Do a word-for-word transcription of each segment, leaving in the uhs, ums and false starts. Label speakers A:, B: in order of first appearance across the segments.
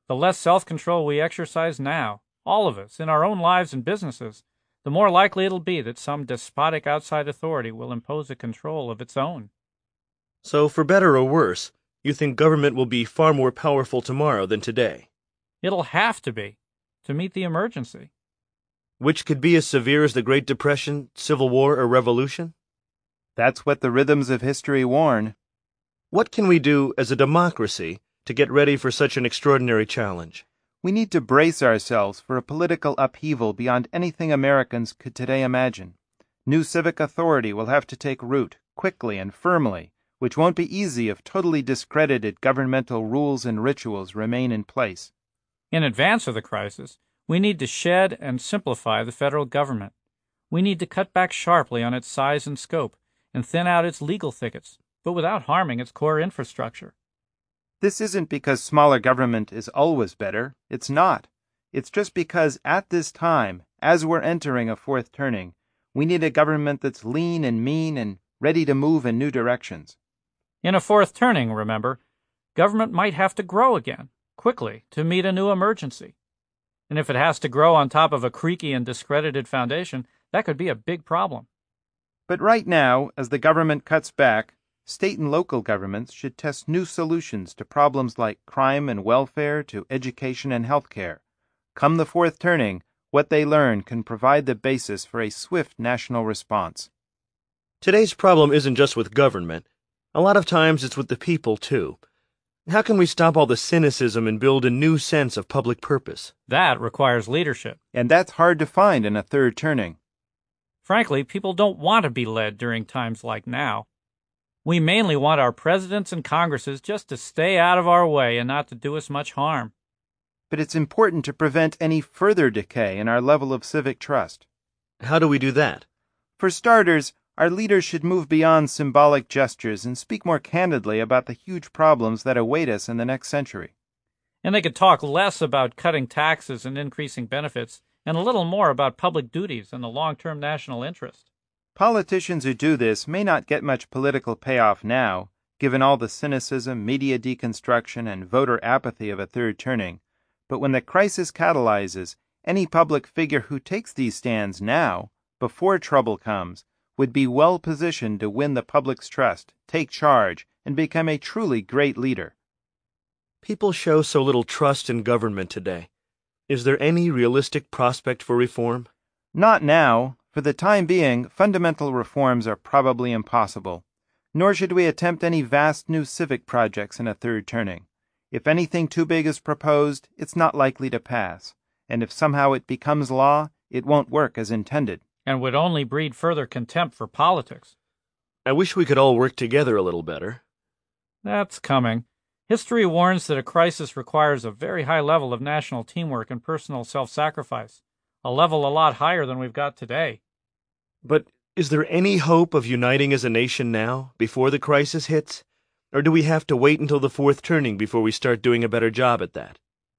A: The less self-control we exercise now, all of us, in our own lives and businesses, the more likely it'll be that some despotic outside authority will impose a control of its own.
B: So, for better or worse, you think government will be far more powerful tomorrow than today?
A: It'll have to be, to meet the emergency.
B: Which could be as severe as the Great Depression, Civil War, or Revolution?
C: That's what the rhythms of history warn.
B: What can we do as a democracy to get ready for such an extraordinary challenge?
C: We need to brace ourselves for a political upheaval beyond anything Americans could today imagine. New civic authority will have to take root, quickly and firmly, which won't be easy if totally discredited governmental rules and rituals remain in place.
A: In advance of the crisis, we need to shed and simplify the federal government. We need to cut back sharply on its size and scope and thin out its legal thickets, but without harming its core infrastructure.
C: This isn't because smaller government is always better. It's not. It's just because at this time, as we're entering a fourth turning, we need a government that's lean and mean and ready to move in new directions.
A: In a fourth turning, remember, government might have to grow again, quickly, to meet a new emergency. And if it has to grow on top of a creaky and discredited foundation, that could be a big problem.
C: But right now, as the government cuts back, state and local governments should test new solutions to problems like crime and welfare to education and health care. Come the fourth turning, what they learn can provide the basis for a swift national response.
B: Today's problem isn't just with government. A lot of times it's with the people, too. How can we stop all the cynicism and build a new sense of public purpose?
A: That requires leadership.
C: And that's hard to find in a third turning.
A: Frankly, people don't want to be led during times like now. We mainly want our presidents and congresses just to stay out of our way and not to do us much harm.
C: But it's important to prevent any further decay in our level of civic trust.
B: How do we do that?
C: For starters, our leaders should move beyond symbolic gestures and speak more candidly about the huge problems that await us in the next century.
A: And they could talk less about cutting taxes and increasing benefits, and a little more about public duties and the long-term national interest.
C: Politicians who do this may not get much political payoff now, given all the cynicism, media deconstruction, and voter apathy of a third turning. But when the crisis catalyzes, any public figure who takes these stands now, before trouble comes, would be well positioned to win the public's trust, take charge, and become a truly great leader.
B: People show so little trust in government today. Is there any realistic prospect for reform?
C: Not now. For the time being, fundamental reforms are probably impossible. Nor should we attempt any vast new civic projects in a third turning. If anything too big is proposed, it's not likely to pass. And if somehow it becomes law, it won't work as intended.
A: And would only breed further contempt for politics.
B: I wish we could all work together a little better.
A: That's coming. History warns that a crisis requires a very high level of national teamwork and personal self-sacrifice. A level a lot higher than we've got today.
B: But is there any hope of uniting as a nation now, before the crisis hits? Or do we have to wait until the fourth turning before we start doing a better job at that?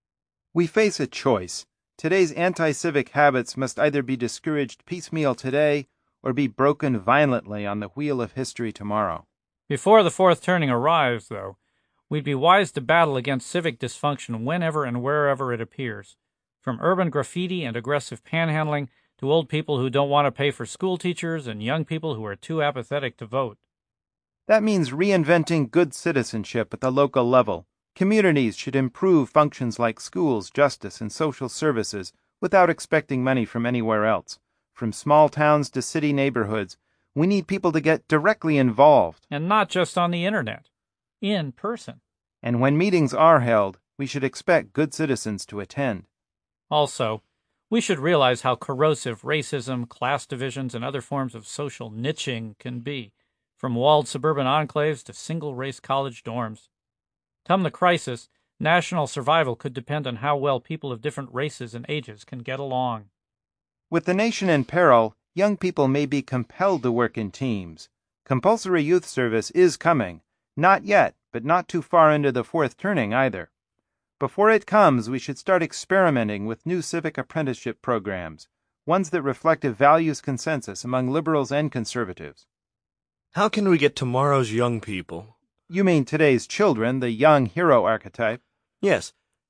C: We face a choice. Today's anti-civic habits must either be discouraged piecemeal today or be broken violently on the wheel of history tomorrow.
A: Before the fourth turning arrives, though, we'd be wise to battle against civic dysfunction whenever and wherever it appears. From urban graffiti and aggressive panhandling to old people who don't want to pay for school teachers and young people who are too apathetic to vote.
C: That means reinventing good citizenship at the local level. Communities should improve functions like schools, justice, and social services without expecting money from anywhere else. From small towns to city neighborhoods, we need people to get directly involved.
A: And not just on the internet. In person.
C: And when meetings are held, we should expect good citizens to attend.
A: Also, we should realize how corrosive racism, class divisions, and other forms of social niching can be, from walled suburban enclaves to single-race college dorms. Come the crisis, national survival could depend on how well people of different races and ages can get along.
C: With the nation in peril, young people may be compelled to work in teams. Compulsory youth service is coming. Not yet, but not too far into the fourth turning either. Before it comes, we should start experimenting with new civic apprenticeship programs, ones that reflect a values consensus among liberals and conservatives.
B: How can we get tomorrow's young people?
C: You mean today's children, the young hero archetype?
B: Yes.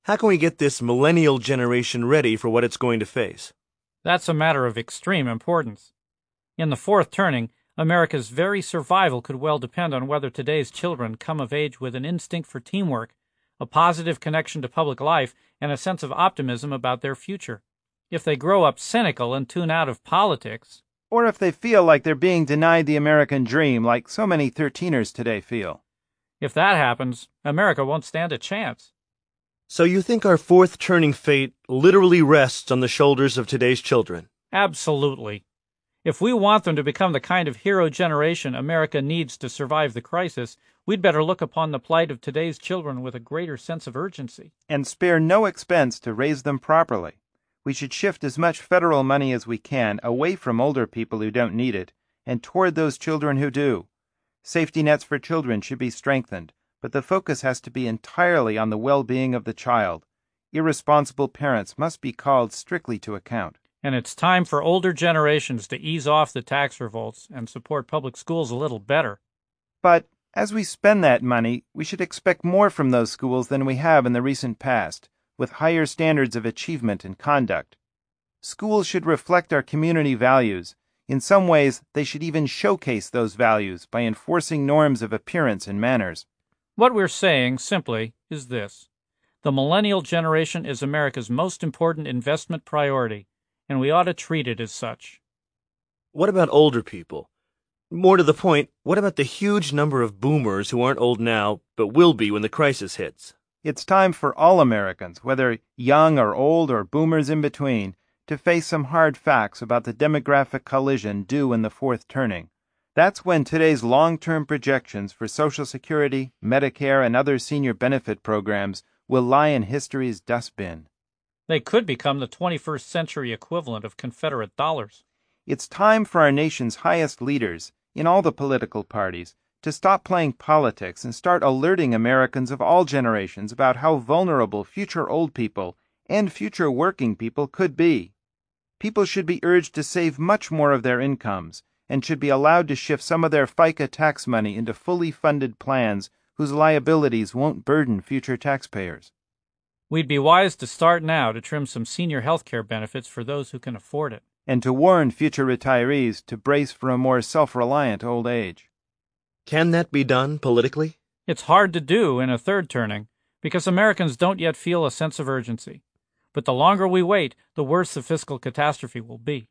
B: How can we get this millennial generation ready for what it's going to face?
A: That's a matter of extreme importance. In the fourth turning, America's very survival could well depend on whether today's children come of age with an instinct for teamwork, a positive connection to public life, and a sense of optimism about their future. If they grow up cynical and tune out of politics,
C: or if they feel like they're being denied the American dream like so many thirteeners today feel.
A: If that happens, America won't stand a chance.
B: So you think our fourth turning fate literally rests on the shoulders of today's children?
A: Absolutely. If we want them to become the kind of hero generation America needs to survive the crisis, we'd better look upon the plight of today's children with a greater sense of urgency.
C: And spare no expense to raise them properly. We should shift as much federal money as we can away from older people who don't need it and toward those children who do. Safety nets for children should be strengthened, but the focus has to be entirely on the well-being of the child. Irresponsible parents must be called strictly to account.
A: And it's time for older generations to ease off the tax revolts and support public schools a little better.
C: But as we spend that money, we should expect more from those schools than we have in the recent past, with higher standards of achievement and conduct. Schools should reflect our community values. In some ways, they should even showcase those values by enforcing norms of appearance and manners.
A: What we're saying, simply, is this. The millennial generation is America's most important investment priority, and we ought to treat it as such.
B: What about older people? More to the point, what about the huge number of boomers who aren't old now, but will be when the crisis hits?
C: It's time for all Americans, whether young or old or boomers in between, to face some hard facts about the demographic collision due in the fourth turning. That's when today's long-term projections for Social Security, Medicare, and other senior benefit programs will lie in history's dustbin.
A: They could become the twenty-first century equivalent of Confederate dollars.
C: It's time for our nation's highest leaders, in all the political parties, to stop playing politics and start alerting Americans of all generations about how vulnerable future old people and future working people could be. People should be urged to save much more of their incomes and should be allowed to shift some of their FICA tax money into fully funded plans whose liabilities won't burden future taxpayers.
A: We'd be wise to start now to trim some senior health care benefits for those who can afford it.
C: And to warn future retirees to brace for a more self-reliant old age.
B: Can that be done politically?
A: It's hard to do in a third turning, because Americans don't yet feel a sense of urgency. But the longer we wait, the worse the fiscal catastrophe will be.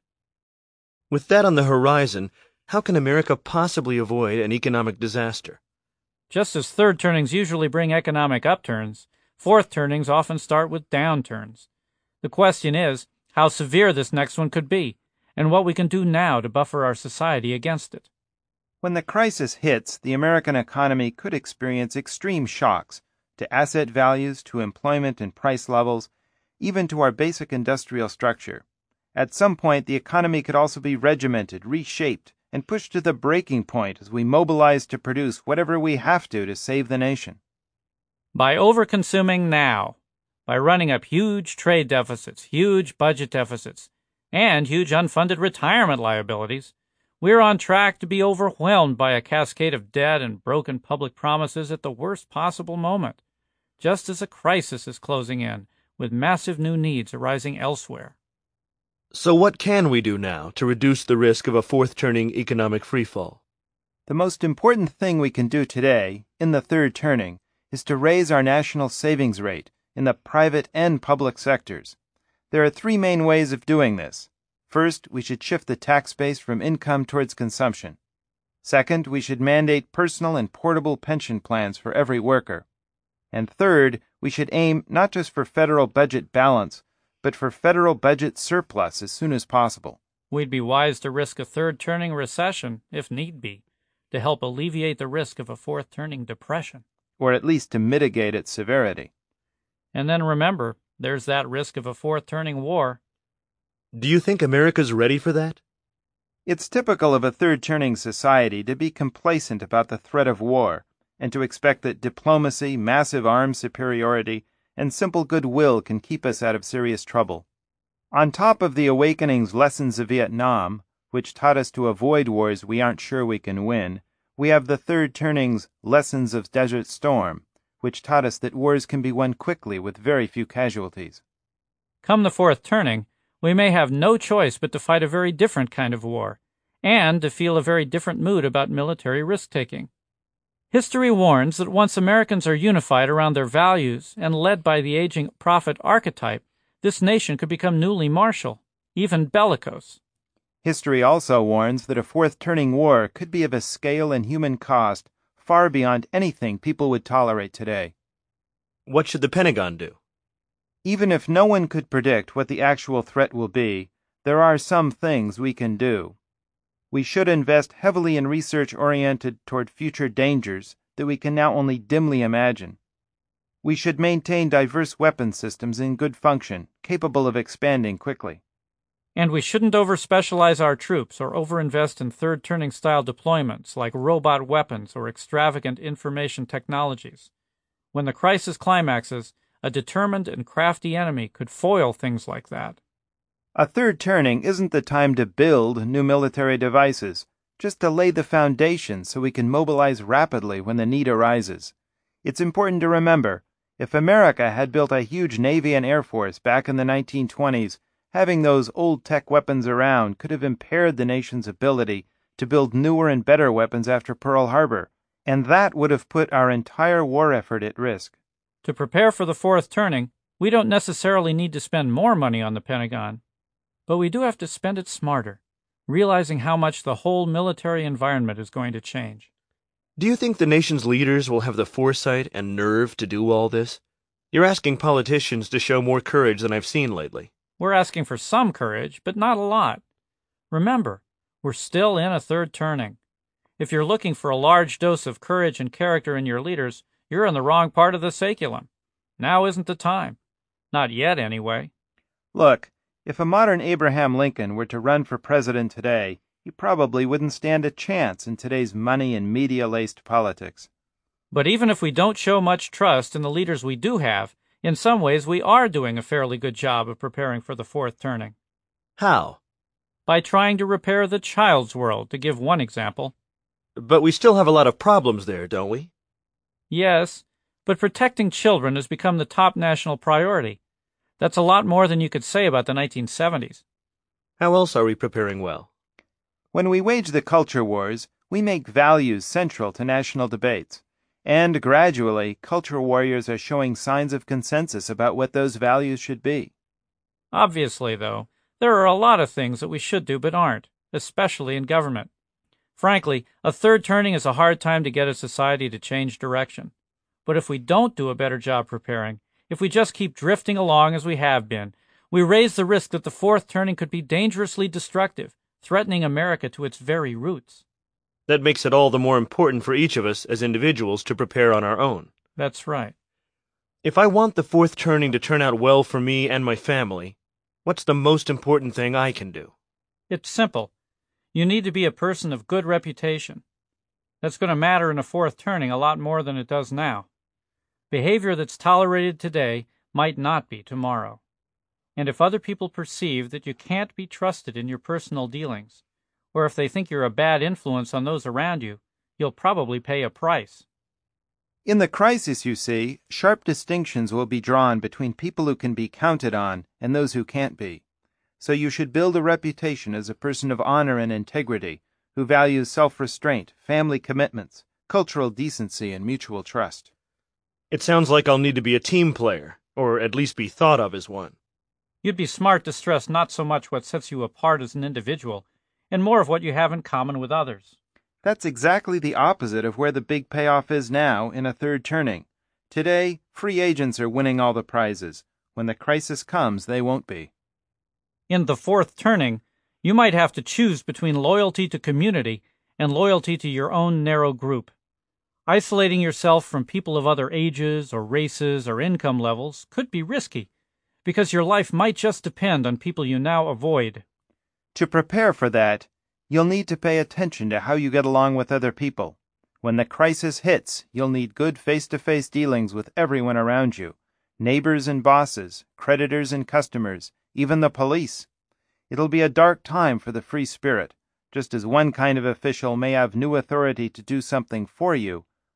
B: With that on the horizon, how can America possibly avoid an economic disaster?
A: Just as third turnings usually bring economic upturns, fourth turnings often start with downturns. The question is how severe this next one could be, and what we can do now to buffer our society against it.
C: When the crisis hits, the American economy could experience extreme shocks to asset values, to employment and price levels, even to our basic industrial structure. At some point, the economy could also be regimented, reshaped, and pushed to the breaking point as we mobilize to produce whatever we have to to save the nation.
A: By overconsuming now, by running up huge trade deficits, huge budget deficits, and huge unfunded retirement liabilities, we're on track to be overwhelmed by a cascade of debt and broken public promises at the worst possible moment, just as a crisis is closing in, with massive new needs arising elsewhere.
B: So what can we do now to reduce the risk of a fourth-turning economic freefall?
C: The most important thing we can do today, in the third turning, is to raise our national savings rate in the private and public sectors. There are three main ways of doing this. First, we should shift the tax base from income towards consumption. Second, we should mandate personal and portable pension plans for every worker. And third, we should aim not just for federal budget balance, but for federal budget surplus as soon as possible.
A: We'd be wise to risk a third-turning recession, if need be, to help alleviate the risk of a fourth-turning depression.
C: Or at least to mitigate its severity.
A: And then remember, there's that risk of a fourth-turning war.
B: Do you think America's ready for that?
C: It's typical of a third-turning society to be complacent about the threat of war and to expect that diplomacy, massive arms superiority, and simple goodwill can keep us out of serious trouble. On top of the awakening's lessons of Vietnam, which taught us to avoid wars we aren't sure we can win, we have the third turning's lessons of Desert Storm, which taught us that wars can be won quickly with very few casualties.
A: Come the fourth turning, we may have no choice but to fight a very different kind of war, and to feel a very different mood about military risk-taking. History warns that once Americans are unified around their values and led by the aging prophet archetype, this nation could become newly martial, even bellicose.
C: History also warns that a fourth turning war could be of a scale and human cost far beyond anything people would tolerate today.
B: What should the Pentagon do?
C: Even if no one could predict what the actual threat will be, there are some things we can do. We should invest heavily in research oriented toward future dangers that we can now only dimly imagine. We should maintain diverse weapon systems in good function, capable of expanding quickly.
A: And we shouldn't over-specialize our troops or over-invest in third-turning style deployments like robot weapons or extravagant information technologies. When the crisis climaxes, a determined and crafty enemy could foil things like that.
C: A third turning isn't the time to build new military devices, just to lay the foundation so we can mobilize rapidly when the need arises. It's important to remember, if America had built a huge Navy and Air Force back in the nineteen twenties, having those old-tech weapons around could have impaired the nation's ability to build newer and better weapons after Pearl Harbor, and that would have put our entire war effort at risk.
A: To prepare for the fourth turning, we don't necessarily need to spend more money on the Pentagon, but we do have to spend it smarter, realizing how much the whole military environment is going to change.
B: Do you think the nation's leaders will have the foresight and nerve to do all this? You're asking politicians to show more courage than I've seen lately.
A: We're asking for some courage, but not a lot. Remember, we're still in a third turning. If you're looking for a large dose of courage and character in your leaders, you're in the wrong part of the saculum. Now isn't the time. Not yet, anyway.
C: Look, if a modern Abraham Lincoln were to run for president today, he probably wouldn't stand a chance in today's money and media-laced politics.
A: But even if we don't show much trust in the leaders we do have, in some ways we are doing a fairly good job of preparing for the fourth turning.
B: How?
A: By trying to repair the child's world, to give one example.
B: But we still have a lot of problems there, don't we?
A: Yes, but protecting children has become the top national priority. That's a lot more than you could say about the nineteen seventies.
B: How else are we preparing well?
C: When we wage the culture wars, we make values central to national debates. And gradually, culture warriors are showing signs of consensus about what those values should be.
A: Obviously, though, there are a lot of things that we should do but aren't, especially in government. Frankly, a third turning is a hard time to get a society to change direction. But if we don't do a better job preparing, if we just keep drifting along as we have been, we raise the risk that the fourth turning could be dangerously destructive, threatening America to its very roots.
B: That makes it all the more important for each of us as individuals to prepare on our own.
A: That's right.
B: If I want the fourth turning to turn out well for me and my family, what's the most important thing I can do?
A: It's simple. You need to be a person of good reputation. That's going to matter in a fourth turning a lot more than it does now. Behavior that's tolerated today might not be tomorrow. And if other people perceive that you can't be trusted in your personal dealings, or if they think you're a bad influence on those around you, you'll probably pay a price.
C: In the crisis, you see, sharp distinctions will be drawn between people who can be counted on and those who can't be. So you should build a reputation as a person of honor and integrity, who values self-restraint, family commitments, cultural decency, and mutual trust.
B: It sounds like I'll need to be a team player, or at least be thought of as one.
A: You'd be smart to stress not so much what sets you apart as an individual, and more of what you have in common with others.
C: That's exactly the opposite of where the big payoff is now in a third turning. Today, free agents are winning all the prizes. When the crisis comes, they won't be.
A: In the fourth turning, you might have to choose between loyalty to community and loyalty to your own narrow group. Isolating yourself from people of other ages or races or income levels could be risky, because your life might just depend on people you now avoid.
C: To prepare for that, you'll need to pay attention to how you get along with other people. When the crisis hits, you'll need good face-to-face dealings with everyone around you, neighbors and bosses, creditors and customers, even the police. It'll be a dark time for the free spirit. Just as one kind of official may have new authority to do something for you,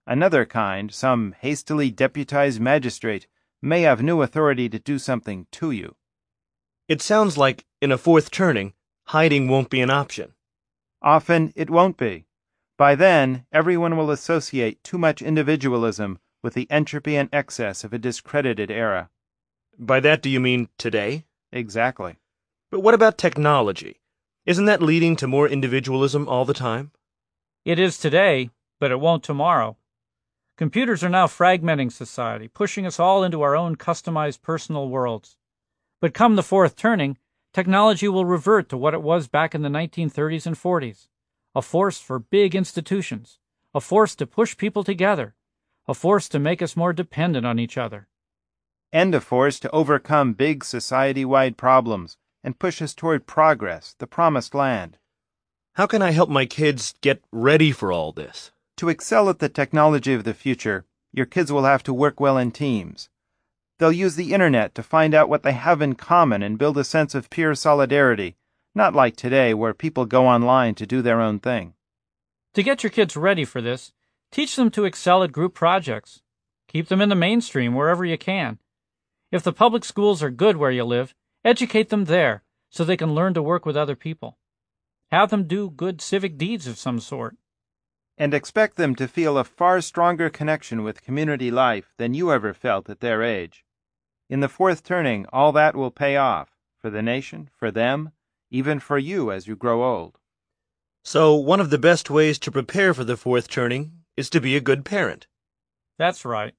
C: Another kind, some hastily deputized magistrate, may have new authority to do something to you.
B: It sounds like, in a fourth turning, hiding won't be an option.
C: Often it won't be. By then, everyone will associate too much individualism with the entropy and excess of a discredited era.
B: By that, do you mean today?
C: Exactly.
B: But what about technology? Isn't that leading to more individualism all the time?
A: It is today, but it won't tomorrow. Computers are now fragmenting society, pushing us all into our own customized personal worlds. But come the fourth turning, technology will revert to what it was back in the nineteen thirties and forties. A force for big institutions, a force to push people together, a force to make us more dependent on each other.
C: And a force to overcome big society-wide problems and push us toward progress, the promised land.
B: How can I help my kids get ready for all this?
C: To excel at the technology of the future, your kids will have to work well in teams. They'll use the internet to find out what they have in common and build a sense of peer solidarity, not like today where people go online to do their own thing.
A: To get your kids ready for this, teach them to excel at group projects. Keep them in the mainstream wherever you can. If the public schools are good where you live, educate them there so they can learn to work with other people. Have them do good civic deeds of some sort.
C: And expect them to feel a far stronger connection with community life than you ever felt at their age. In the fourth turning, all that will pay off, for the nation, for them, even for you as you grow old.
B: So one of the best ways to prepare for the fourth turning is to be a good parent.
A: That's right.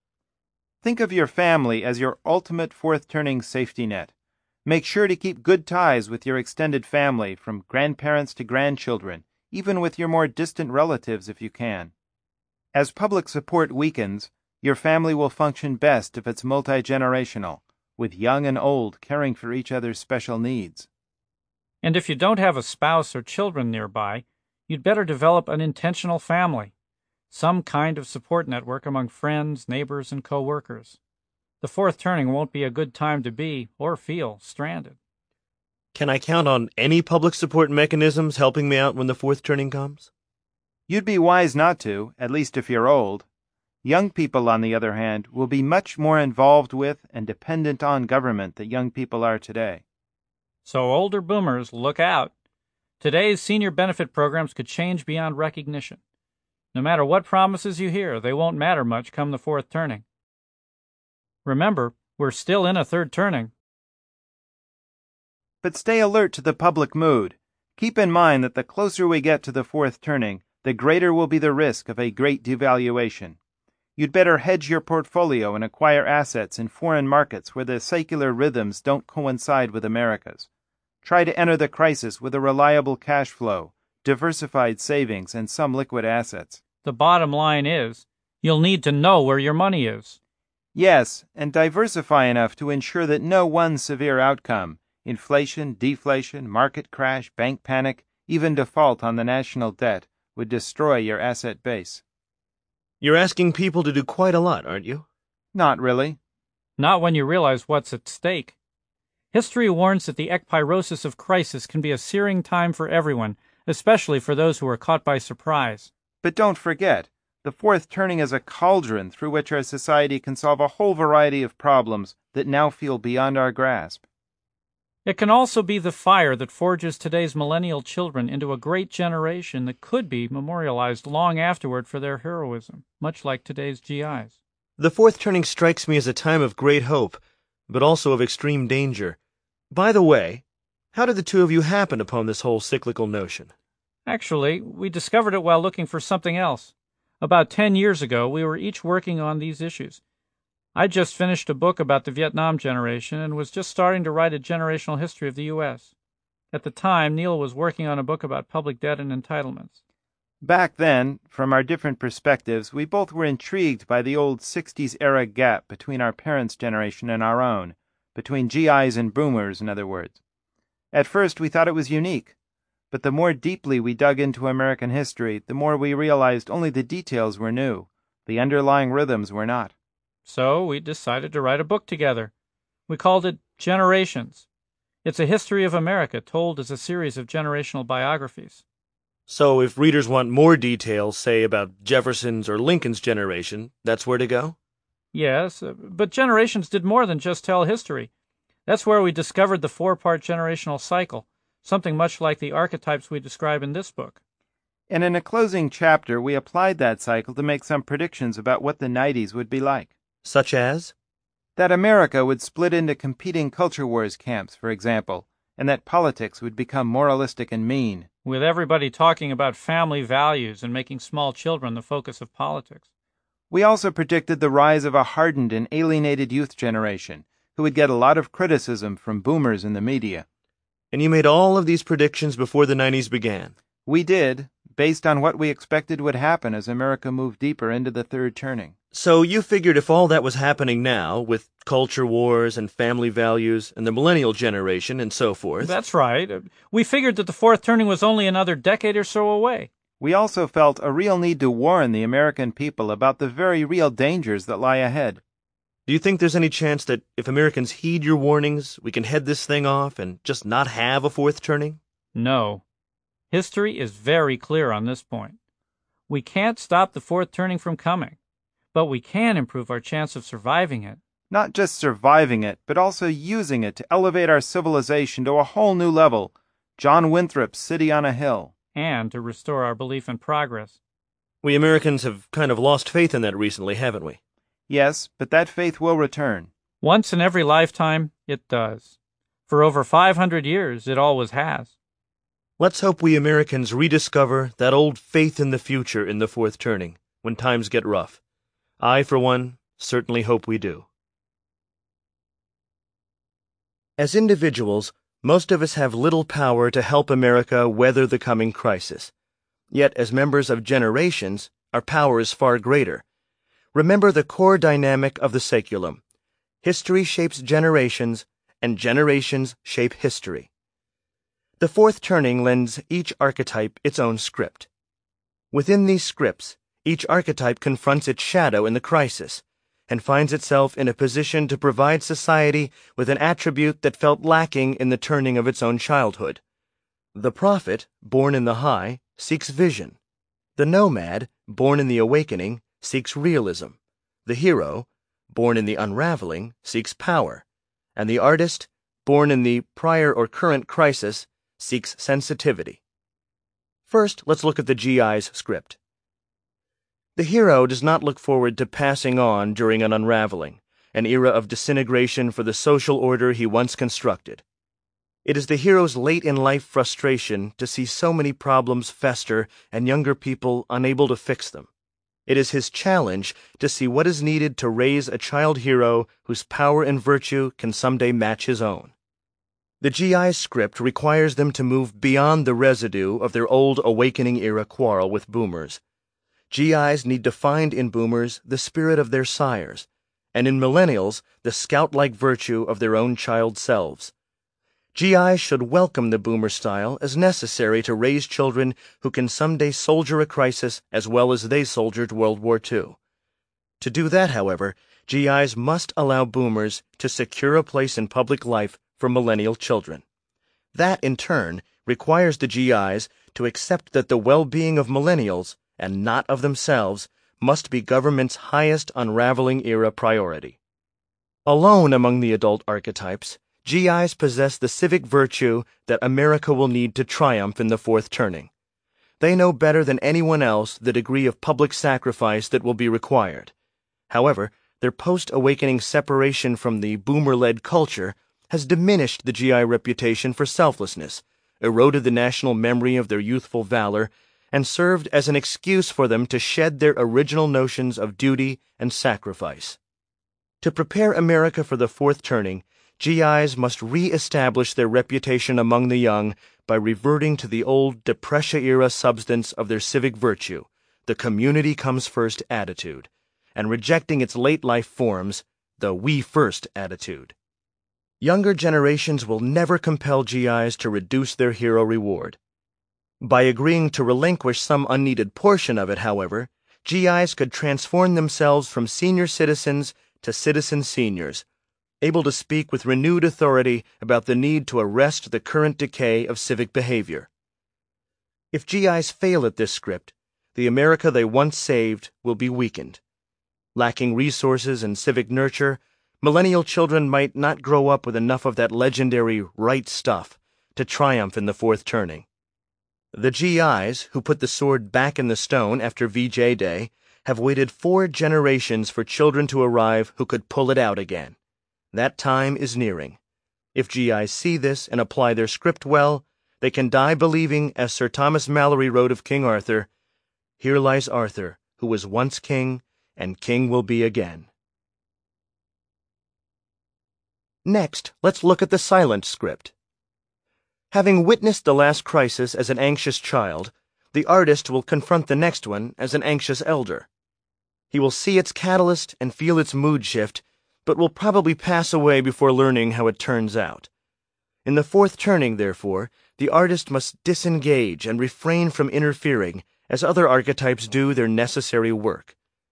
C: Think of your family as your ultimate fourth turning safety net. Make sure to keep good ties with your extended family, from grandparents to grandchildren, even with your more distant relatives if you can. As public support weakens, your family will function best if it's multi-generational, with young and old caring for each other's special needs.
A: And if you don't have a spouse or children nearby, you'd better develop an intentional family, some kind of support network among friends, neighbors, and co-workers. The fourth turning won't be a good time to be, or feel, stranded.
B: Can I count on any public support mechanisms helping me out when the fourth turning comes?
C: You'd be wise not to, at least if you're old. Young people, on the other hand, will be much more involved with and dependent on government than young people are today.
A: So older boomers, look out. Today's senior benefit programs could change beyond recognition. No matter what promises you hear, they won't matter much come the fourth turning. Remember, we're still in a third turning.
C: But stay alert to the public mood. Keep in mind that the closer we get to the fourth turning, the greater will be the risk of a great devaluation. You'd better hedge your portfolio and acquire assets in foreign markets where the secular rhythms don't coincide with America's. Try to enter the crisis with a reliable cash flow, diversified savings, and some liquid assets.
A: The bottom line is, you'll need to know where your money is.
C: Yes, and diversify enough to ensure that no one severe outcome, inflation, deflation, market crash, bank panic, even default on the national debt, would destroy your asset base.
B: You're asking people to do quite a lot, aren't you?
C: Not really.
A: Not when you realize what's at stake. History warns that the ekpyrosis of crisis can be a searing time for everyone, especially for those who are caught by surprise.
C: But don't forget, the fourth turning is a cauldron through which our society can solve a whole variety of problems that now feel beyond our grasp.
A: It can also be the fire that forges today's millennial children into a great generation that could be memorialized long afterward for their heroism, much like today's G Is.
B: The fourth turning strikes me as a time of great hope, but also of extreme danger. By the way, how did the two of you happen upon this whole cyclical notion?
A: Actually, we discovered it while looking for something else. About ten years ago, we were each working on these issues. I just finished a book about the Vietnam generation and was just starting to write a generational history of the U S At the time, Neil was working on a book about public debt and entitlements.
C: Back then, from our different perspectives, we both were intrigued by the old sixties-era gap between our parents' generation and our own, between G Is and boomers, in other words. At first, we thought it was unique, but the more deeply we dug into American history, the more we realized only the details were new. The underlying rhythms were not.
A: So we decided to write a book together. We called it Generations. It's a history of America told as a series of generational biographies.
B: So if readers want more details, say about Jefferson's or Lincoln's generation, that's where to go?
A: Yes, uh, but Generations did more than just tell history. That's where we discovered the four-part generational cycle, something much like the archetypes we describe in this book.
C: And in a closing chapter, we applied that cycle to make some predictions about what the nineties would be like.
B: Such as?
C: That America would split into competing culture wars camps, for example, and that politics would become moralistic and mean.
A: With everybody talking about family values and making small children the focus of politics.
C: We also predicted the rise of a hardened and alienated youth generation, who would get a lot of criticism from boomers in the media.
B: And you made all of these predictions before the nineties began?
C: We did, based on what we expected would happen as America moved deeper into the third turning.
B: So you figured if all that was happening now, with culture wars and family values and the millennial generation and so forth...
A: That's right. We figured that the fourth turning was only another decade or so away.
C: We also felt a real need to warn the American people about the very real dangers that lie ahead.
B: Do you think there's any chance that if Americans heed your warnings, we can head this thing off and just not have a fourth turning?
A: No. History is very clear on this point. We can't stop the fourth turning from coming, but we can improve our chance of surviving it.
C: Not just surviving it, but also using it to elevate our civilization to a whole new level. John Winthrop's City on a Hill.
A: And to restore our belief in progress.
B: We Americans have kind of lost faith in that recently, haven't we?
C: Yes, but that faith will return.
A: Once in every lifetime, it does. For over five hundred years, it always has.
B: Let's hope we Americans rediscover that old faith in the future in the fourth turning, when times get rough. I, for one, certainly hope we do. As individuals, most of us have little power to help America weather the coming crisis. Yet, as members of generations, our power is far greater. Remember the core dynamic of the saeculum. History shapes generations, and generations shape history. The fourth turning lends each archetype its own script. Within these scripts, each archetype confronts its shadow in the crisis, and finds itself in a position to provide society with an attribute that felt lacking in the turning of its own childhood. The prophet, born in the high, seeks vision. The nomad, born in the awakening, seeks realism. The hero, born in the unraveling, seeks power. And the artist, born in the prior or current crisis, seeks sensitivity. First, let's look at the G I's script. The hero does not look forward to passing on during an unraveling, an era of disintegration for the social order he once constructed. It is the hero's late-in-life frustration to see so many problems fester and younger people unable to fix them. It is his challenge to see what is needed to raise a child hero whose power and virtue can someday match his own. The G I's script requires them to move beyond the residue of their old awakening-era quarrel with boomers. G Is need to find in boomers the spirit of their sires, and in millennials the scout-like virtue of their own child selves. G Is should welcome the boomer style as necessary to raise children who can someday soldier a crisis as well as they soldiered World War Two. To do that, however, G Is must allow boomers to secure a place in public life for millennial children. That, in turn, requires the G Is to accept that the well-being of millennials, and not of themselves, must be government's highest unraveling-era priority. Alone among the adult archetypes, G Is possess the civic virtue that America will need to triumph in the fourth turning. They know better than anyone else the degree of public sacrifice that will be required. However, their post-awakening separation from the boomer-led culture has diminished the G I reputation for selflessness, eroded the national memory of their youthful valor, and served as an excuse for them to shed their original notions of duty and sacrifice. To prepare America for the fourth turning, G Is must re-establish their reputation among the young by reverting to the old Depression-era substance of their civic virtue, the community-comes-first attitude, and rejecting its late-life forms, the we-first attitude. Younger generations will never compel G Is to reduce their hero reward. By agreeing to relinquish some unneeded portion of it, however, G Is could transform themselves from senior citizens to citizen seniors, able to speak with renewed authority about the need to arrest the current decay of civic behavior. If G Is fail at this script, the America they once saved will be weakened. Lacking resources and civic nurture, millennial children might not grow up with enough of that legendary right stuff to triumph in the fourth turning. The G Is, who put the sword back in the stone after V J Day, have waited four generations for children to arrive who could pull it out again. That time is nearing. If G Is see this and apply their script well, they can die believing, as Sir Thomas Malory wrote of King Arthur, "Here lies Arthur, who was once king, and king will be again." Next, let's look at the silent script. Having witnessed the last crisis as an anxious child, the artist will confront the next one as an anxious elder. He will see its catalyst and feel its mood shift, but will probably pass away before learning how it turns out. In the fourth turning, therefore, the artist must disengage and refrain from interfering, as other archetypes do their necessary work.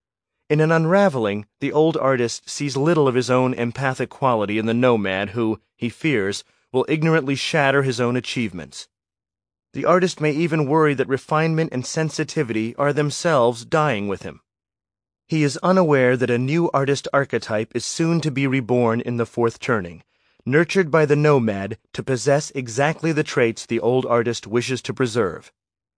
B: In an unraveling, the old artist sees little of his own empathic quality in the nomad who, he fears, will ignorantly shatter his own achievements. The artist may even worry that refinement and sensitivity are themselves dying with him. He is unaware that a new artist archetype is soon to be reborn in the fourth turning, nurtured by the nomad to possess exactly the traits the old artist wishes to preserve.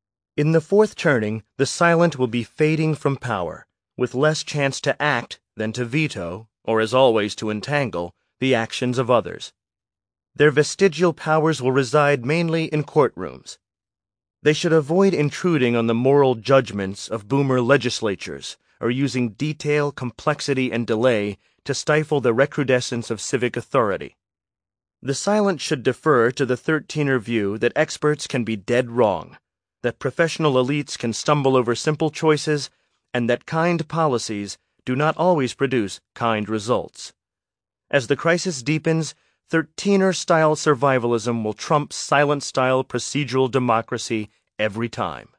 B: In the fourth turning, the silent will be fading from power, with less chance to act than to veto, or as always to entangle, the actions of others. Their vestigial powers will reside mainly in courtrooms. They should avoid intruding on the moral judgments of boomer legislatures, or using detail, complexity, and delay to stifle the recrudescence of civic authority. The silent should defer to the thirteener view that experts can be dead wrong, that professional elites can stumble over simple choices, and that kind policies do not always produce kind results. As the crisis deepens, thirteener-style survivalism will trump silent-style procedural democracy every time.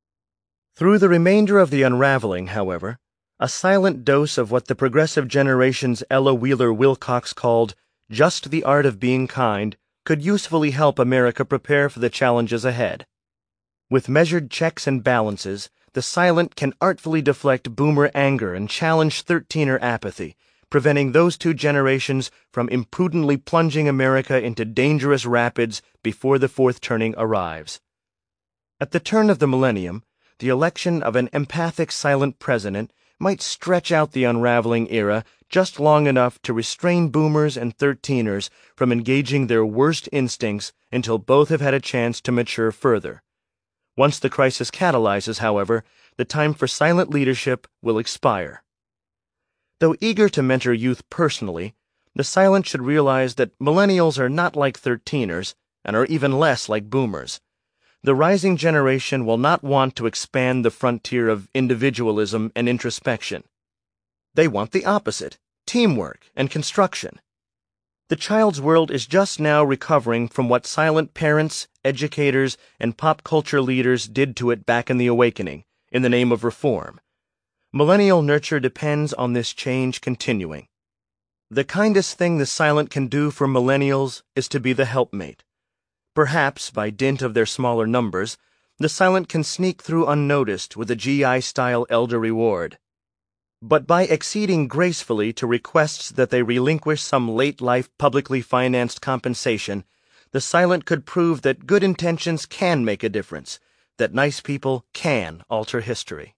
B: Through the remainder of the unraveling, however, a silent dose of what the progressive generation's Ella Wheeler Wilcox called just the art of being kind could usefully help America prepare for the challenges ahead. With measured checks and balances, the silent can artfully deflect boomer anger and challenge thirteener apathy, preventing those two generations from imprudently plunging America into dangerous rapids before the fourth turning arrives. At the turn of the millennium, the election of an empathic silent president might stretch out the unraveling era just long enough to restrain boomers and thirteeners from engaging their worst instincts until both have had a chance to mature further. Once the crisis catalyzes, however, the time for silent leadership will expire. Though eager to mentor youth personally, the silent should realize that millennials are not like thirteeners and are even less like boomers. The rising generation will not want to expand the frontier of individualism and introspection. They want the opposite, teamwork and construction. The child's world is just now recovering from what silent parents, educators, and pop culture leaders did to it back in the awakening, in the name of reform. Millennial nurture depends on this change continuing. The kindest thing the silent can do for millennials is to be the helpmate. Perhaps, by dint of their smaller numbers, the silent can sneak through unnoticed with a G I-style elder reward. But by acceding gracefully to requests that they relinquish some late-life publicly financed compensation, the silent could prove that good intentions can make a difference, that nice people can alter history.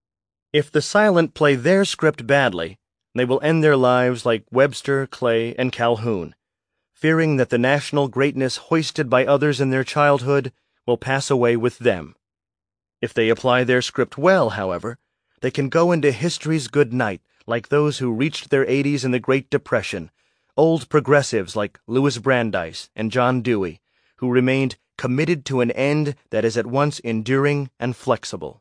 B: If the silent play their script badly, they will end their lives like Webster, Clay, and Calhoun, fearing that the national greatness hoisted by others in their childhood will pass away with them. If they apply their script well, however, they can go into history's good night like those who reached their eighties in the Great Depression, old progressives like Louis Brandeis and John Dewey, who remained committed to an end that is at once enduring and flexible.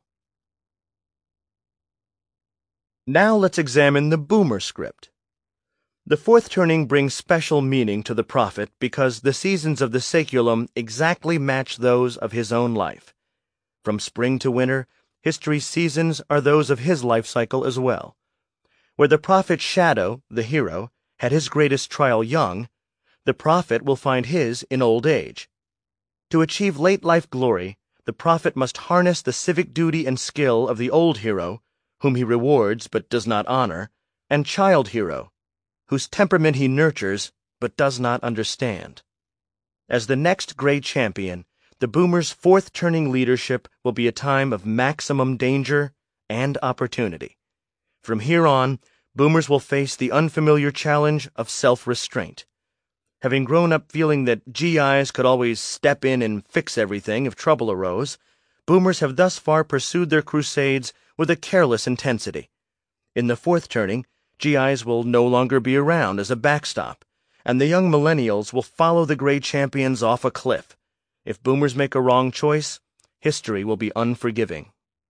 B: Now let's examine the boomer script. The fourth turning brings special meaning to the prophet because the seasons of the saeculum exactly match those of his own life. From spring to winter, history's seasons are those of his life cycle as well. Where the prophet's shadow, the hero, had his greatest trial young, the prophet will find his in old age. To achieve late life glory, the prophet must harness the civic duty and skill of the old hero, whom he rewards but does not honor, and child hero, whose temperament he nurtures but does not understand. As the next great champion, the boomers' fourth-turning leadership will be a time of maximum danger and opportunity. From here on, boomers will face the unfamiliar challenge of self-restraint. Having grown up feeling that G Is could always step in and fix everything if trouble arose, boomers have thus far pursued their crusades with a careless intensity. In the fourth turning, G Is will no longer be around as a backstop, and the young millennials will follow the great champions off a cliff. If boomers make a wrong choice, history will be unforgiving.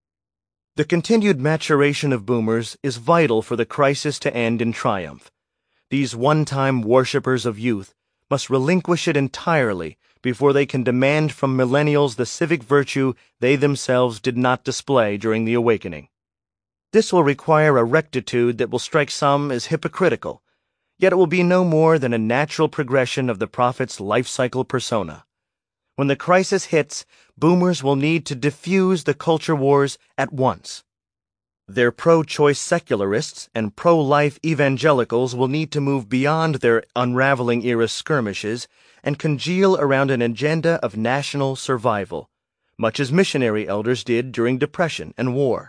B: The continued maturation of boomers is vital for the crisis to end in triumph. These one-time worshippers of youth must relinquish it entirely before they can demand from millennials the civic virtue they themselves did not display during the awakening. This will require a rectitude that will strike some as hypocritical, yet it will be no more than a natural progression of the prophet's life cycle persona. When the crisis hits, boomers will need to diffuse the culture wars at once. Their pro-choice secularists and pro-life evangelicals will need to move beyond their unraveling-era skirmishes and congeal around an agenda of national survival, much as missionary elders did during Depression and war.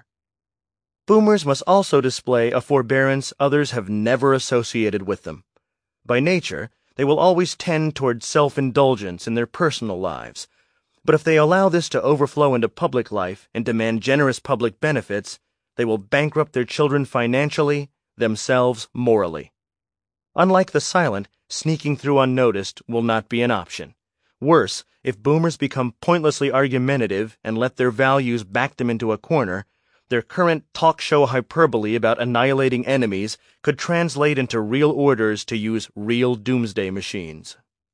B: Boomers must also display a forbearance others have never associated with them. By nature, they will always tend toward self-indulgence in their personal lives, but if they allow this to overflow into public life and demand generous public benefits, they will bankrupt their children financially, themselves morally. Unlike the silent, sneaking through unnoticed will not be an option. Worse, if boomers become pointlessly argumentative and let their values back them into a corner, their current talk show hyperbole about annihilating enemies could translate into real orders to use real doomsday machines.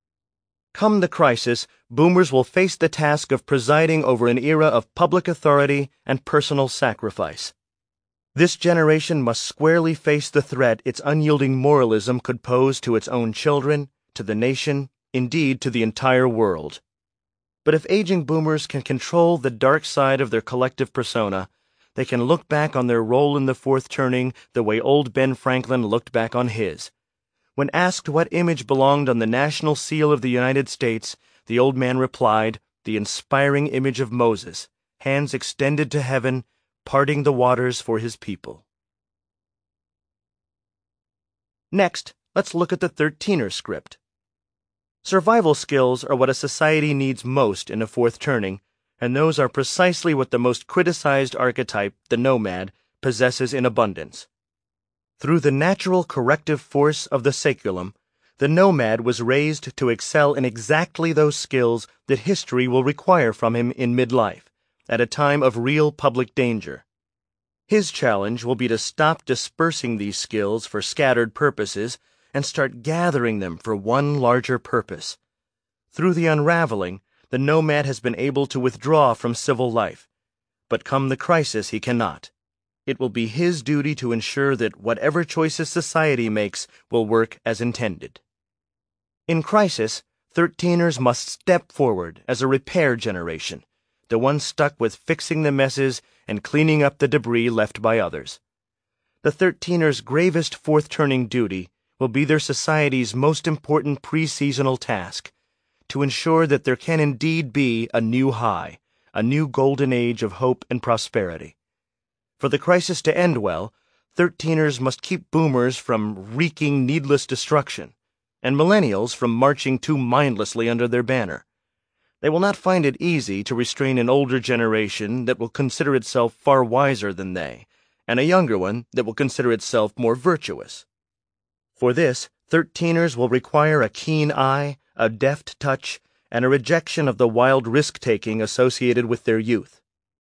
B: Come the crisis, boomers will face the task of presiding over an era of public authority and personal sacrifice. This generation must squarely face the threat its unyielding moralism could pose to its own children, to the nation, indeed to the entire world. But if aging boomers can control the dark side of their collective persona, they can look back on their role in the fourth turning the way old Ben Franklin looked back on his. When asked what image belonged on the national seal of the United States, the old man replied, the inspiring image of Moses, hands extended to heaven, parting the waters for his people. Next, let's look at the thirteener script. Survival skills are what a society needs most in a fourth turning, and those are precisely what the most criticized archetype, the nomad, possesses in abundance. Through the natural corrective force of the saeculum, the nomad was raised to excel in exactly those skills that history will require from him in midlife, at a time of real public danger. His challenge will be to stop dispersing these skills for scattered purposes and start gathering them for one larger purpose. Through the unraveling, the nomad has been able to withdraw from civil life, but come the crisis he cannot. It will be his duty to ensure that whatever choices society makes will work as intended. In crisis, thirteeners must step forward as a repair generation, the ones stuck with fixing the messes and cleaning up the debris left by others. The thirteeners' gravest fourth-turning duty will be their society's most important pre-seasonal task, to ensure that there can indeed be a new high, a new golden age of hope and prosperity. For the crisis to end well, thirteeners must keep boomers from wreaking needless destruction, and millennials from marching too mindlessly under their banner. They will not find it easy to restrain an older generation that will consider itself far wiser than they, and a younger one that will consider itself more virtuous. For this, thirteeners will require a keen eye, a deft touch, and a rejection of the wild risk-taking associated with their youth.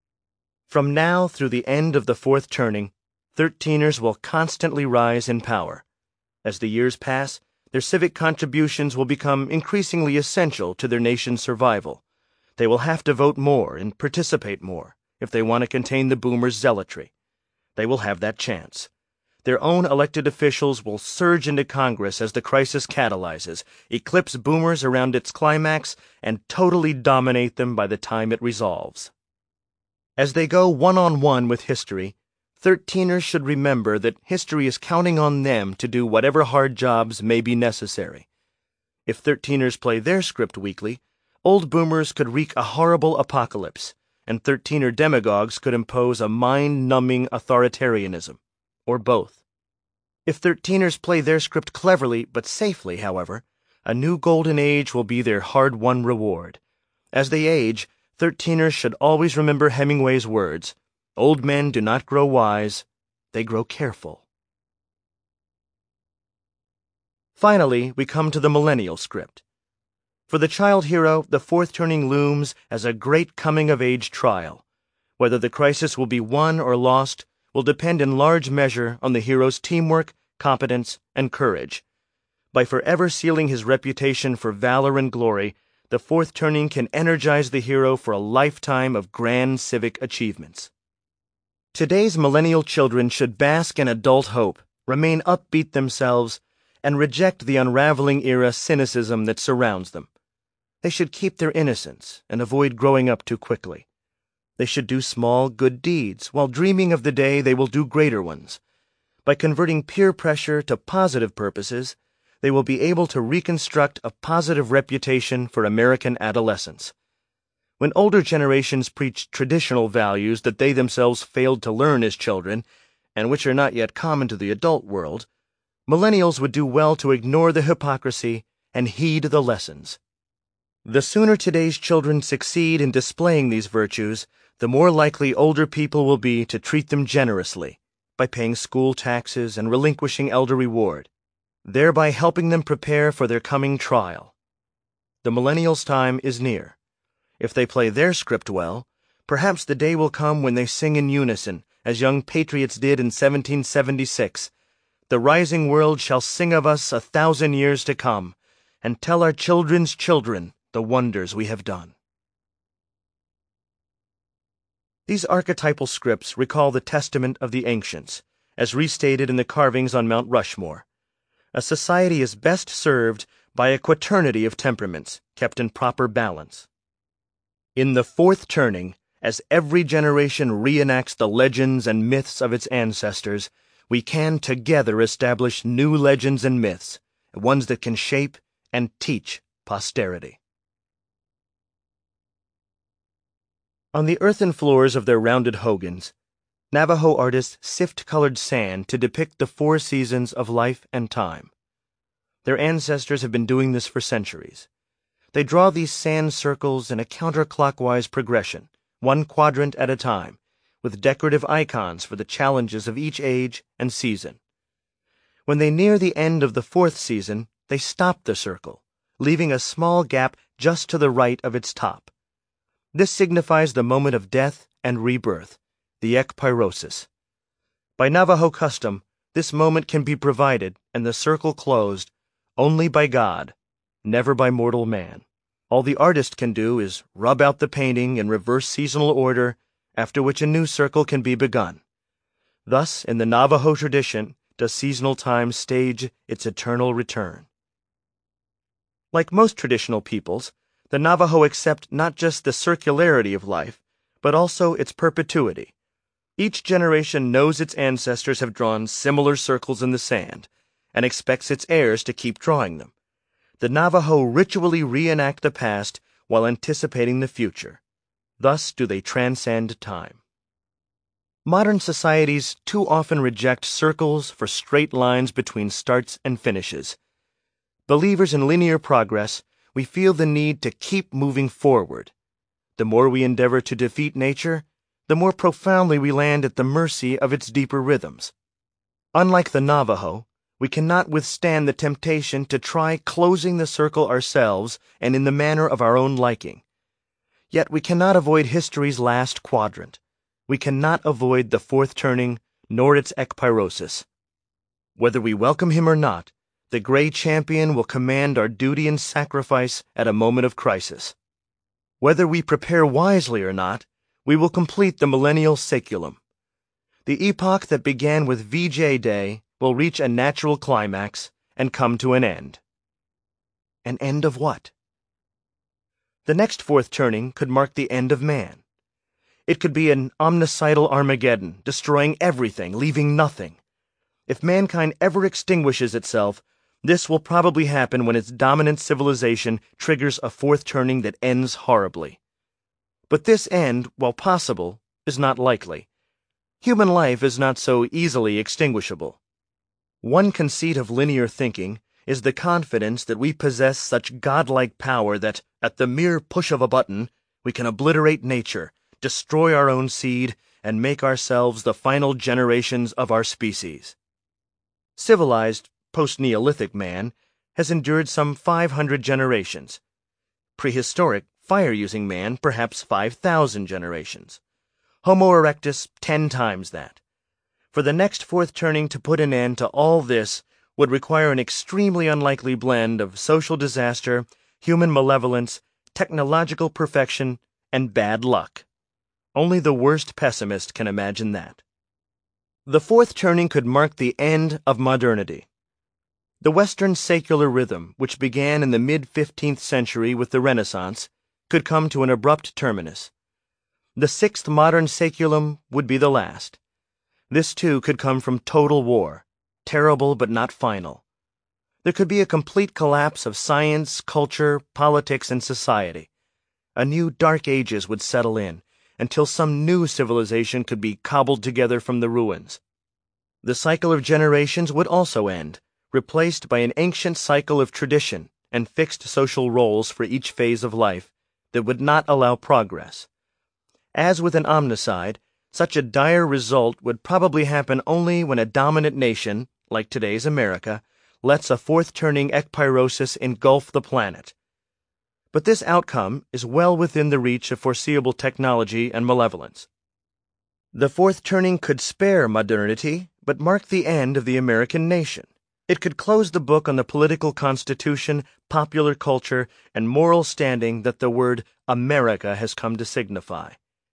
B: From now through the end of the fourth turning, thirteeners will constantly rise in power. As the years pass, their civic contributions will become increasingly essential to their nation's survival. They will have to vote more and participate more if they want to contain the boomers' zealotry. They will have that chance. Their own elected officials will surge into Congress as the crisis catalyzes, eclipse boomers around its climax, and totally dominate them by the time it resolves. As they go one-on-one with history, thirteeners should remember that history is counting on them to do whatever hard jobs may be necessary. If thirteeners play their script weakly, old boomers could wreak a horrible apocalypse, and thirteener demagogues could impose a mind-numbing authoritarianism, or both. If thirteeners play their script cleverly but safely, however, a new golden age will be their hard-won reward. As they age, thirteeners should always remember Hemingway's words, "Old men do not grow wise, they grow careful." Finally, we come to the millennial script. For the child hero, the fourth turning looms as a great coming-of-age trial. Whether the crisis will be won or lost will depend in large measure on the hero's teamwork, competence, and courage. By forever sealing his reputation for valor and glory, the fourth turning can energize the hero for a lifetime of grand civic achievements. Today's millennial children should bask in adult hope, remain upbeat themselves, and reject the unraveling era cynicism that surrounds them. They should keep their innocence and avoid growing up too quickly. They should do small, good deeds while dreaming of the day they will do greater ones. By converting peer pressure to positive purposes, they will be able to reconstruct a positive reputation for American adolescence. When older generations preach traditional values that they themselves failed to learn as children, and which are not yet common to the adult world, millennials would do well to ignore the hypocrisy and heed the lessons. The sooner today's children succeed in displaying these virtues, the more likely older people will be to treat them generously by paying school taxes and relinquishing elder reward, thereby helping them prepare for their coming trial. The millennials' time is near. If they play their script well, perhaps the day will come when they sing in unison, as young patriots did in seventeen seventy-six, "The rising world shall sing of us a thousand years to come, and tell our children's children the wonders we have done." These archetypal scripts recall the testament of the ancients, as restated in the carvings on Mount Rushmore. A society is best served by a quaternity of temperaments kept in proper balance. In the fourth turning, as every generation reenacts the legends and myths of its ancestors, we can together establish new legends and myths, ones that can shape and teach posterity. On the earthen floors of their rounded hogans, Navajo artists sift colored sand to depict the four seasons of life and time. Their ancestors have been doing this for centuries. They draw these sand circles in a counterclockwise progression, one quadrant at a time, with decorative icons for the challenges of each age and season. When they near the end of the fourth season, they stop the circle, leaving a small gap just to the right of its top. This signifies the moment of death and rebirth, the ekpyrosis. By Navajo custom, this moment can be provided and the circle closed only by God, never by mortal man. All the artist can do is rub out the painting in reverse seasonal order, after which a new circle can be begun. Thus, in the Navajo tradition, does seasonal time stage its eternal return. Like most traditional peoples, the Navajo accept not just the circularity of life, but also its perpetuity. Each generation knows its ancestors have drawn similar circles in the sand, and expects its heirs to keep drawing them. The Navajo ritually reenact the past while anticipating the future. Thus do they transcend time. Modern societies too often reject circles for straight lines between starts and finishes. Believers in linear progress, we feel the need to keep moving forward. The more we endeavor to defeat nature, the more profoundly we land at the mercy of its deeper rhythms. Unlike the Navajo, we cannot withstand the temptation to try closing the circle ourselves and in the manner of our own liking. Yet we cannot avoid history's last quadrant. We cannot avoid the fourth turning, nor its ekpyrosis. Whether we welcome him or not, the gray champion will command our duty and sacrifice at a moment of crisis. Whether we prepare wisely or not, we will complete the millennial saeculum. The epoch that began with V J Day will reach a natural climax and come to an end. An end of what? The next fourth turning could mark the end of man. It could be an omnicidal Armageddon, destroying everything, leaving nothing. If mankind ever extinguishes itself, this will probably happen when its dominant civilization triggers a fourth turning that ends horribly. But this end, while possible, is not likely. Human life is not so easily extinguishable. One conceit of linear thinking is the confidence that we possess such godlike power that, at the mere push of a button, we can obliterate nature, destroy our own seed, and make ourselves the final generations of our species. Civilized, post-Neolithic man has endured some five hundred generations. Prehistoric, fire-using man, perhaps five thousand generations. Homo erectus, ten times that. For the next fourth turning to put an end to all this would require an extremely unlikely blend of social disaster, human malevolence, technological perfection, and bad luck. Only the worst pessimist can imagine that. The fourth turning could mark the end of modernity. The Western secular rhythm, which began in the mid-fifteenth century with the Renaissance, could come to an abrupt terminus. The sixth modern saeculum would be the last. This too could come from total war, terrible but not final. There could be a complete collapse of science, culture, politics, and society. A new dark ages would settle in, until some new civilization could be cobbled together from the ruins. The cycle of generations would also end, replaced by an ancient cycle of tradition and fixed social roles for each phase of life that would not allow progress. As with an omnicide, such a dire result would probably happen only when a dominant nation, like today's America, lets a fourth-turning ekpyrosis engulf the planet. But this outcome is well within the reach of foreseeable technology and malevolence. The fourth turning could spare modernity, but mark the end of the American nation. It could close the book on the political constitution, popular culture, and moral standing that the word America has come to signify.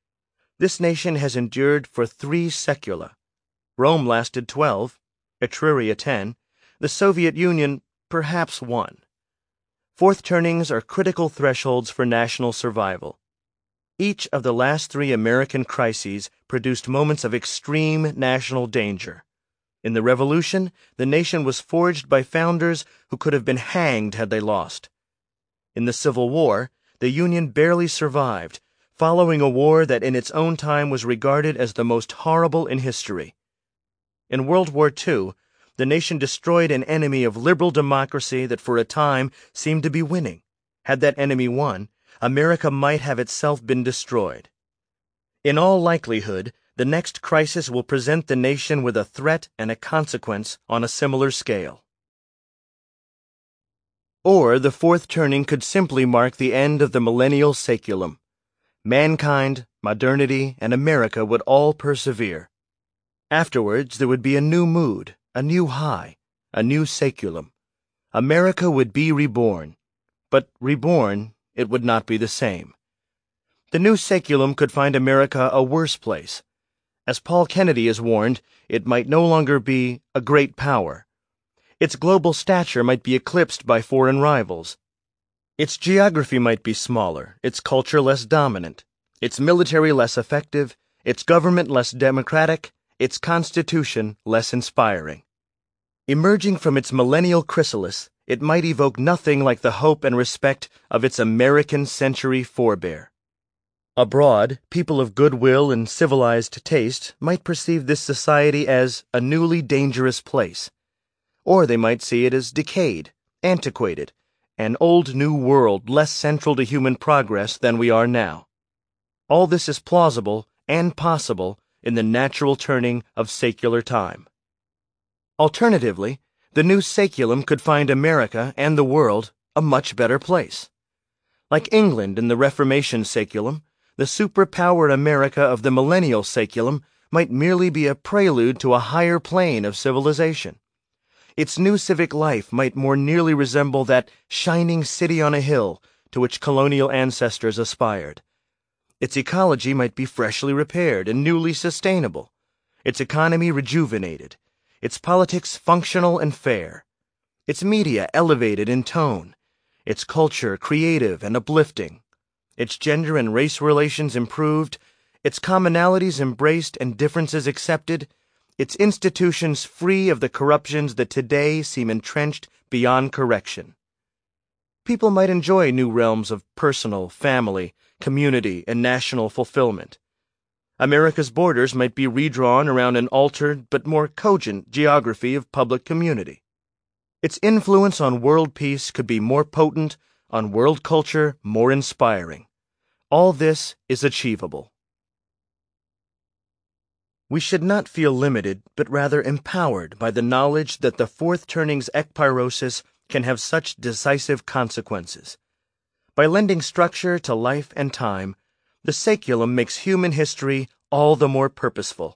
B: This nation has endured for three secula. Rome lasted twelve, Etruria ten, the Soviet Union perhaps one. Fourth turnings are critical thresholds for national survival. Each of the last three American crises produced moments of extreme national danger. In the Revolution, the nation was forged by founders who could have been hanged had they lost. In the Civil War, the Union barely survived, following a war that in its own time was regarded as the most horrible in history. In World War Two, the nation destroyed an enemy of liberal democracy that for a time seemed to be winning. Had that enemy won, America might have itself been destroyed. In all likelihood, the next crisis will present the nation with a threat and a consequence on a similar scale. Or the fourth turning could simply mark the end of the millennial saeculum. Mankind, modernity, and America would all persevere. Afterwards, there would be a new mood, a new high, a new saeculum. America would be reborn, but reborn, it would not be the same. The new saeculum could find America a worse place. As Paul Kennedy has warned, it might no longer be a great power. Its global stature might be eclipsed by foreign rivals. Its geography might be smaller, its culture less dominant, its military less effective, its government less democratic, its constitution less inspiring. Emerging from its millennial chrysalis, it might evoke nothing like the hope and respect of its American century forebear. Abroad, people of goodwill and civilized taste might perceive this society as a newly dangerous place. Or they might see it as decayed, antiquated, an old new world less central to human progress than we are now. All this is plausible and possible in the natural turning of secular time. Alternatively, the new saeculum could find America and the world a much better place. Like England in the Reformation saeculum, the superpowered America of the millennial saeculum might merely be a prelude to a higher plane of civilization. Its new civic life might more nearly resemble that shining city on a hill to which colonial ancestors aspired. Its ecology might be freshly repaired and newly sustainable. its economy rejuvenated, its politics functional and fair, its media elevated in tone, its culture creative and uplifting, its gender and race relations improved, its commonalities embraced and differences accepted, its institutions free of the corruptions that today seem entrenched beyond correction. People might enjoy new realms of personal, family, community, and national fulfillment. America's borders might be redrawn around an altered but more cogent geography of public community. Its influence on world peace could be more potent, on world culture more inspiring. All this is achievable. We should not feel limited, but rather empowered by the knowledge that the fourth turning's ekpyrosis can have such decisive consequences. By lending structure to life and time, the saeculum makes human history all the more purposeful.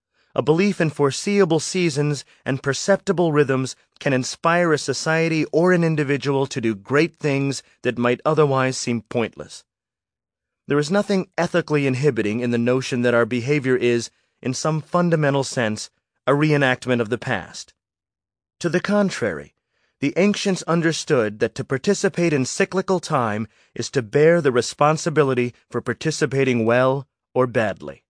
B: A belief in foreseeable seasons and perceptible rhythms can inspire a society or an individual to do great things that might otherwise seem pointless. There is nothing ethically inhibiting in the notion that our behavior is, in some fundamental sense, a reenactment of the past. To the contrary, the ancients understood that to participate in cyclical time is to bear the responsibility for participating well or badly.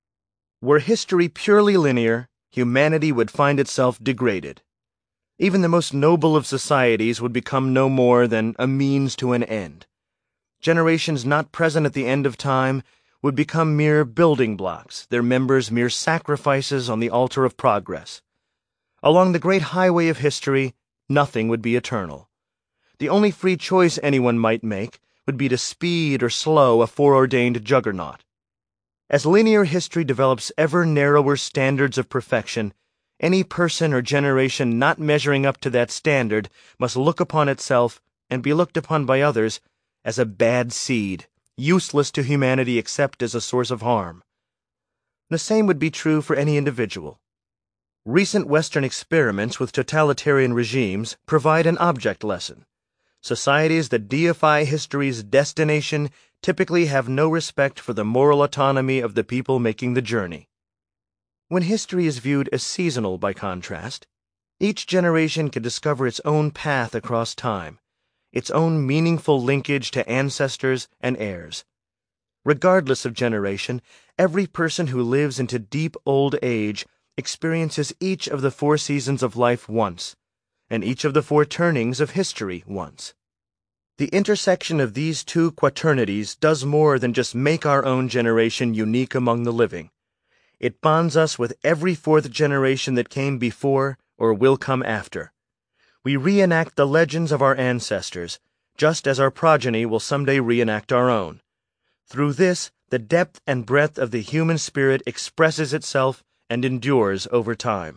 B: Were history purely linear, humanity would find itself degraded. Even the most noble of societies would become no more than a means to an end. Generations not present at the end of time would become mere building blocks, their members mere sacrifices on the altar of progress. Along the great highway of history, nothing would be eternal. The only free choice anyone might make would be to speed or slow a foreordained juggernaut. As linear history develops ever narrower standards of perfection, any person or generation not measuring up to that standard must look upon itself, and be looked upon by others, as a bad seed, useless to humanity except as a source of harm. The same would be true for any individual. Recent Western experiments with totalitarian regimes provide an object lesson. Societies that deify history's destination typically have no respect for the moral autonomy of the people making the journey. When history is viewed as seasonal, by contrast, each generation can discover its own path across time, its own meaningful linkage to ancestors and heirs. Regardless of generation, every person who lives into deep old age experiences each of the four seasons of life once, and each of the four turnings of history once. The intersection of these two quaternities does more than just make our own generation unique among the living. It bonds us with every fourth generation that came before or will come after. We reenact the legends of our ancestors, just as our progeny will someday reenact our own. Through this, the depth and breadth of the human spirit expresses itself and endures over time.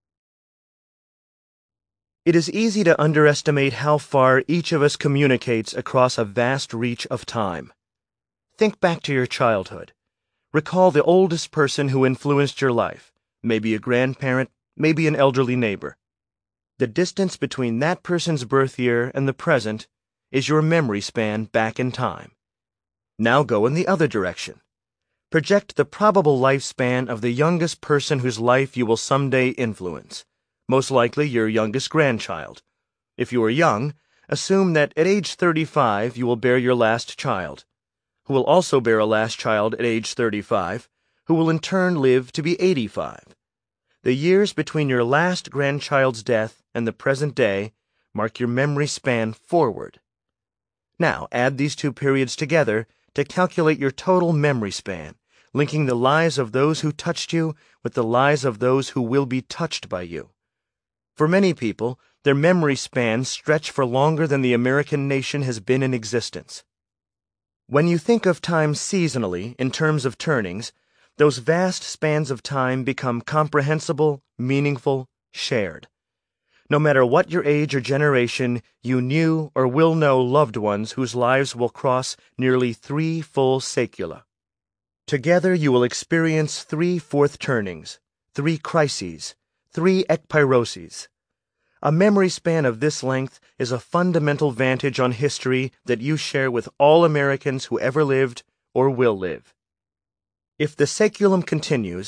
B: It is easy to underestimate how far each of us communicates across a vast reach of time. Think back to your childhood. Recall the oldest person who influenced your life, maybe a grandparent, maybe an elderly neighbor. The distance between that person's birth year and the present is your memory span back in time. Now go in the other direction. Project the probable lifespan of the youngest person whose life you will someday influence, most likely your youngest grandchild. If you are young, assume that at age thirty-five you will bear your last child, who will also bear a last child at age thirty-five, who will in turn live to be eighty-five. The years between your last grandchild's death and the present day mark your memory span forward. Now add these two periods together to calculate your total memory span, linking the lives of those who touched you with the lives of those who will be touched by you. For many people, their memory spans stretch for longer than the American nation has been in existence. When you think of time seasonally in terms of turnings, those vast spans of time become comprehensible, meaningful, shared. No matter what your age or generation, you knew or will know loved ones whose lives will cross nearly three full saecula. Together you will experience three fourth turnings, three crises, three ekpyroses. A memory span of this length is a fundamental vantage on history that you share with all Americans who ever lived or will live. If the saeculum continues,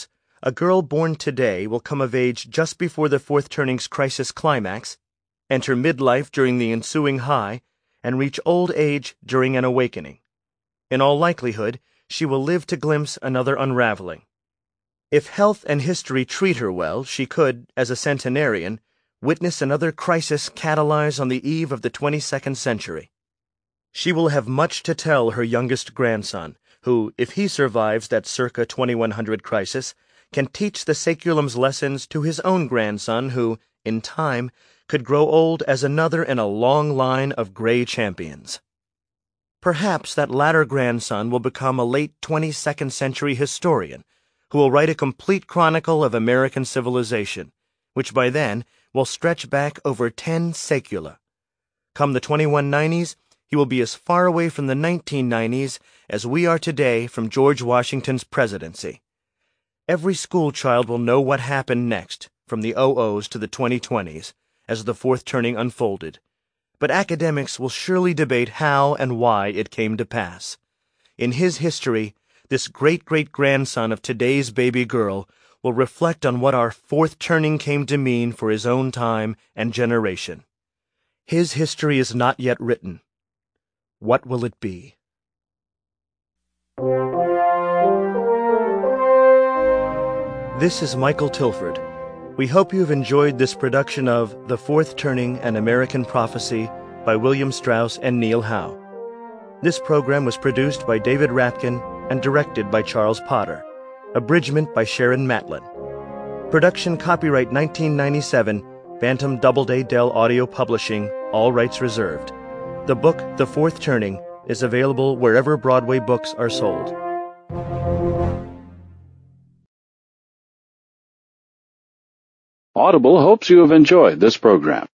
B: a girl born today will come of age just before the fourth turning's crisis climax, enter midlife during the ensuing high, and reach old age during an awakening. In all likelihood, she will live to glimpse another unraveling. If health and history treat her well, she could, as a centenarian, witness another crisis catalyze on the eve of the twenty-second century. She will have much to tell her youngest grandson, who, if he survives that circa twenty-one hundred crisis, can teach the saeculum's lessons to his own grandson who, in time, could grow old as another in a long line of gray champions. Perhaps that latter grandson will become a late twenty-second century historian who will write a complete chronicle of American civilization, which by then will stretch back over ten saecula. Come the twenty-one nineties, he will be as far away from the nineteen nineties as we are today from George Washington's presidency. Every schoolchild will know what happened next, from the oh ohs to the twenty twenties, as the fourth turning unfolded. But academics will surely debate how and why it came to pass. In his history, this great-great-grandson of today's baby girl will reflect on what our fourth turning came to mean for his own time and generation. His history is not yet written. What will it be? This is Michael Tilford. We hope you've enjoyed this production of The Fourth Turning, An American Prophecy by William Strauss and Neil Howe. This program was produced by David Rapkin and directed by Charles Potter. Abridgment by Sharon Matlin. Production copyright nineteen ninety-seven, Bantam Doubleday Dell Audio Publishing, all rights reserved. The book, The Fourth Turning, is available wherever Broadway books are sold.
D: Audible hopes you have enjoyed this program.